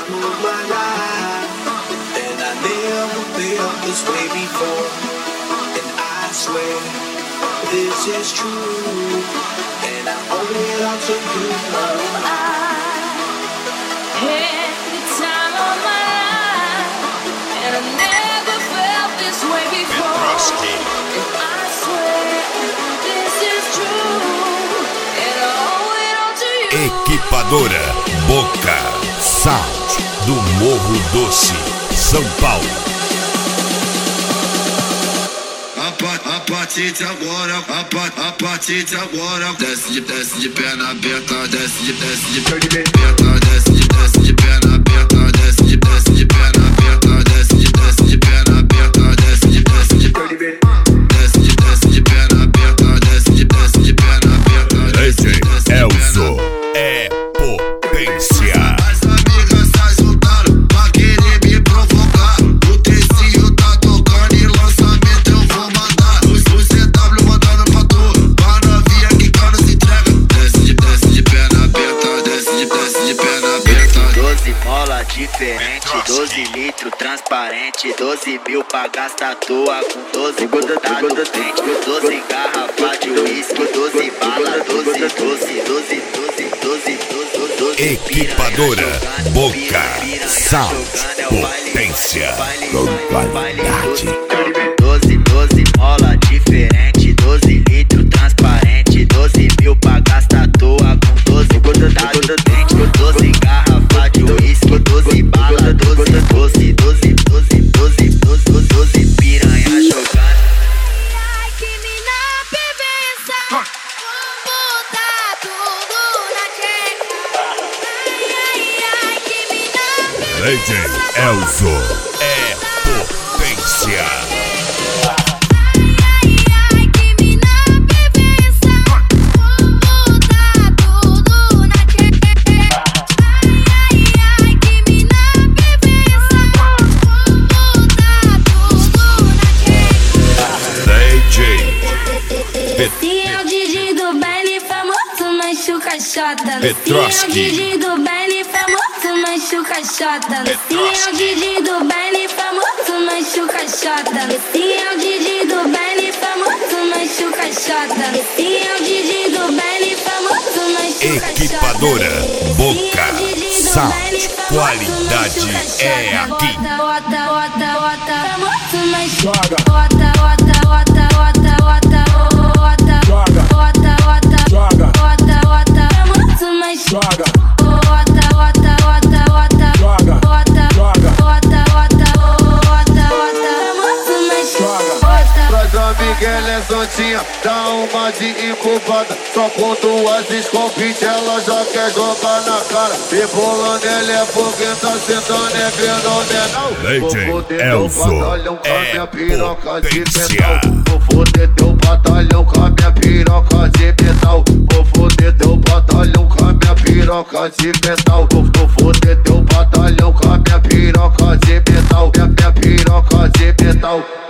smooth my life. And I never felt this way before. And I swear this is true. And I owe it all to you. Every time of my life, and I never felt this way before. And I swear this is true. And I owe it all to you. Equipadora Boca Sound do Morro Doce, São Paulo. A partir de agora, a partir de agora, desce de perna aberta, desce de perna aberta, desce de perna aberta, desce de perna aberta, desce de perna aberta, desce de perna aberta, desce de perna aberta. DJ Elzo é potência. As amigas se juntaram pra querer me provocar. O trecinho tá tocando e lançamento eu vou mandar. Os CW mandando pra tu, pra novinha que cara se entrega. Desce de perna aberta, desce de perna aberta. 12 mola diferente, 12 litros transparente, 12 mil pra gastar à toa com 12 botado dente, 12 garrafa de uísque, 12 bala, 12. Equipadora Boca Sound, potência com qualidade. 12 mola diferente, 12 litros transparente, 12 mil pra gastar à toa com 12 botado dente, 12 garrafa de uísque, 12 bala, 12 piranha jogando. Ai, que mina bebeça, vamos botar tudo na tcheca. Ai, que mina bebeça. DJ Elzo é potência. Ai, que mina bebeça, vamos botar tudo na tcheca. Ai, que mina bebeça, vamos botar tudo na tcheca. DJ Se é o DJ do baile famoso, machuca chota. Petrovski. Se é o DJ do baile famoso, machuca chota. Se é o DJ do baile famoso, machuca chota. Se é o DJ do baile famoso, machuca chota. Se é o DJ do baile famoso, machuca chota. Equipadora Boca Sound, qualidade é aqui. Bota, famoso, machuca. Joga. Bota, famoso, machuca. Joga. Traz a Miguel é santinha, dá uma de incubada. Só com duas escopite ela já quer jogar na cara. Rebolando ela é porque tá sentando é fenomenal. DJ Vou foder Elzo teu batalhão com a é minha piroca de potência. metal. Vou foder teu batalhão com a minha piroca de metal. Vou foder teu batalhão com a minha piroca de metal. Vou foder teu batalhão com a minha piroca de metal. Minha piroca de metal.